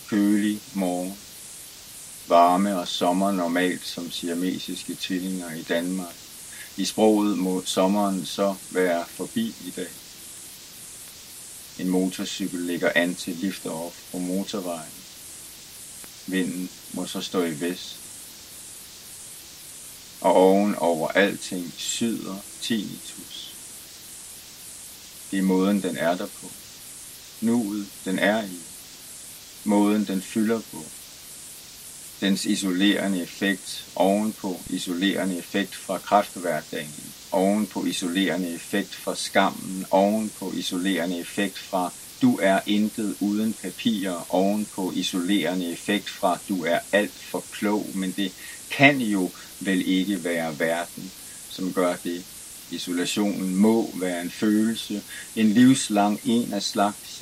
kølig morgen. Varme og sommer normalt som siamesiske tvillinger i Danmark. I sproget må sommeren så være forbi i dag. En motorcykel ligger an til liftoff på motorvejen. Vinden må så stå i vest. Og oven over alting syder tinnitus. Det er måden den er der på. Nuet den er i. Måden den fylder på. Dens isolerende effekt ovenpå isolerende effekt fra kræfthverdagen, ovenpå isolerende effekt fra skammen, ovenpå isolerende effekt fra du er intet uden papirer, ovenpå isolerende effekt fra du er alt for klog, men det kan jo vel ikke være verden, som gør det. Isolationen må være en følelse, en livslang en af slagsen.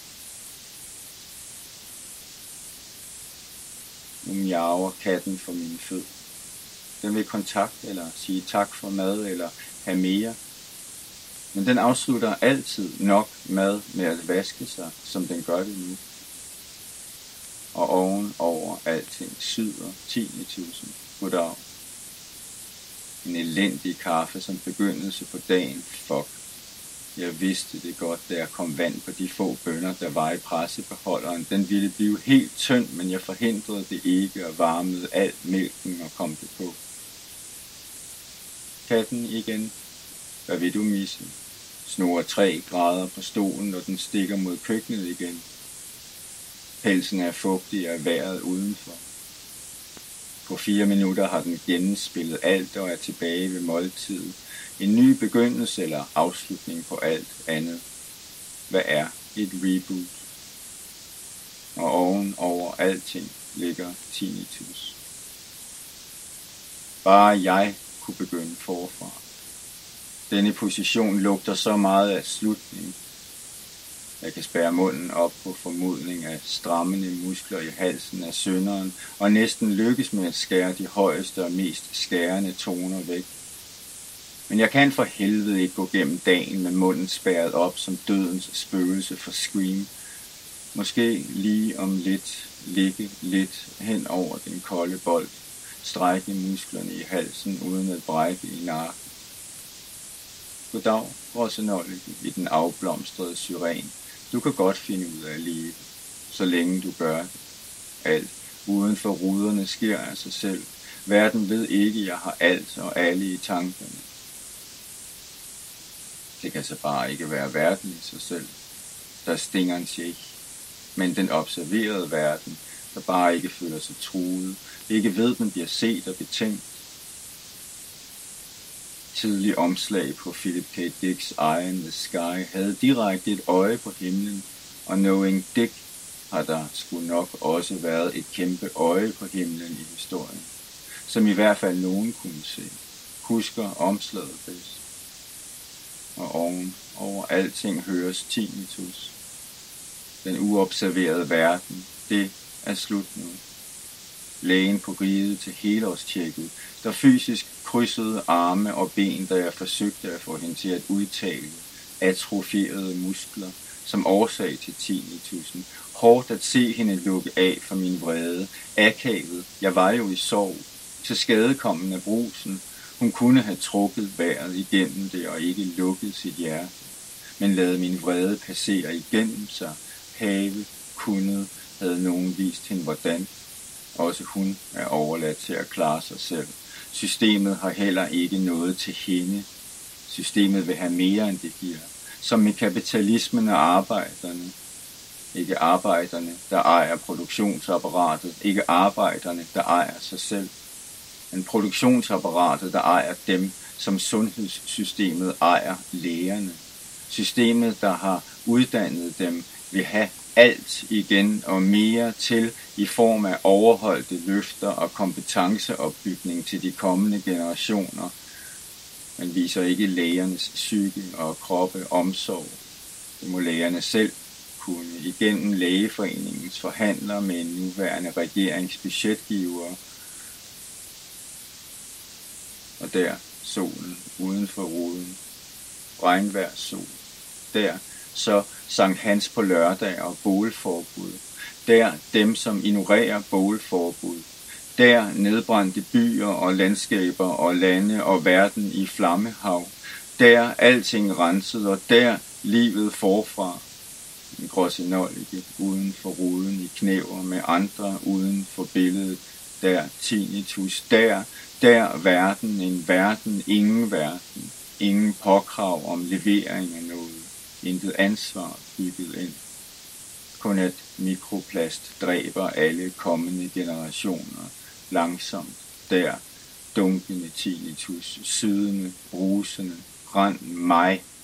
Nu miaver katten for mine fødder. Den vil kontakte eller sige tak for mad eller have mere. Men den afslutter altid nok mad med at vaske sig, som den gør det nu. Og oven over alting syder 10.000. Goddag. En elendig kaffe som begyndelse på dagen. Fuck. Jeg vidste det godt, da jeg kom vand på de få bønner, der var i pressebeholderen. Den ville blive helt tynd, men jeg forhindrede det ikke og varmede alt mælken og kom det på. Katten igen. Hvad vil du misse? Snurrer 3 grader på stolen, når den stikker mod køkkenet igen. Pelsen er fugtig af vejret udenfor. På 4 minutter har den genspillet alt og er tilbage ved måltidet. En ny begyndelse eller afslutning på alt andet. Hvad er et reboot? Og oven over alting ligger tinnitus. Bare jeg kunne begynde forfra. Denne position lugter så meget af slutning. Jeg kan spærre munden op på formodning af strammende muskler i halsen af synderen, og næsten lykkes med at skære de højeste og mest skærende toner væk. Men jeg kan for helvede ikke gå gennem dagen med munden spærret op som dødens spøgelse for Scream. Måske lige om lidt, ligge lidt hen over den kolde bold, strække musklerne i halsen uden at brække i nakken. Goddag, Rosenolke, i den afblomstrede syren. Du kan godt finde ud af at leve, så længe du gør det. Alt uden for ruderne sker af sig selv. Verden ved ikke, jeg har alt og alle i tankerne. Det kan så bare ikke være verden i sig selv. Der stinger en tjek. Men den observerede verden, der bare ikke føler sig truet, ikke ved, den bliver set og betænkt. Tidlig omslag på Philip K. Dicks Eye in the Sky havde direkte et øje på himlen, og Knowing Dick har der sgu nok også været et kæmpe øje på himlen i historien, som i hvert fald nogen kunne se. Husker omslaget bedst. Og oven over alting høres tinnitus. Den uobserverede verden, det er slut nu. Lægen på riget til helårstjekket, der fysisk krydsede arme og ben, da jeg forsøgte at få hende til at udtale atrofierede muskler som årsag til tinnitusen. Hårdt at se hende lukke af for min vrede. Akavet, jeg var jo i sorg. Til skadekommen af brusen. Hun kunne have trukket vejret igennem det og ikke lukket sit hjerte, men lade min vrede passere igennem sig. Have, kunnet, havde nogen vist hende hvordan. Også hun er overladt til at klare sig selv. Systemet har heller ikke noget til hende. Systemet vil have mere end det giver. Som med kapitalismen og arbejderne. Ikke arbejderne, der ejer produktionsapparatet. Ikke arbejderne, der ejer sig selv. Men produktionsapparatet, der ejer dem, som sundhedssystemet ejer lægerne. Systemet, der har uddannet dem, vil have alt igen og mere til i form af overholdte løfter og kompetenceopbygning til de kommende generationer. Man viser ikke lægernes psyke og kroppe omsorg. Det må lægerne selv kunne igennem Lægeforeningens forhandler med en nuværende regeringsbudgetgiver. Og der solen uden for ruden. Regnvejrssol. Der så Sankt Hans på lørdag og bålforbud. der dem, som ignorerer bålforbud, der nedbrændte byer og landskaber og lande og verden i flammehav, der alting renset, og der livet forfra. En grossenolike uden for ruden i knæver med andre uden for billedet, der tinnitus, der verden, en verden, ingen påkrav om levering af noget, intet ansvar bygget ind. Kun at mikroplast dræber alle kommende generationer langsomt, der dunkende tinnitus, sydende, brusende, rend mig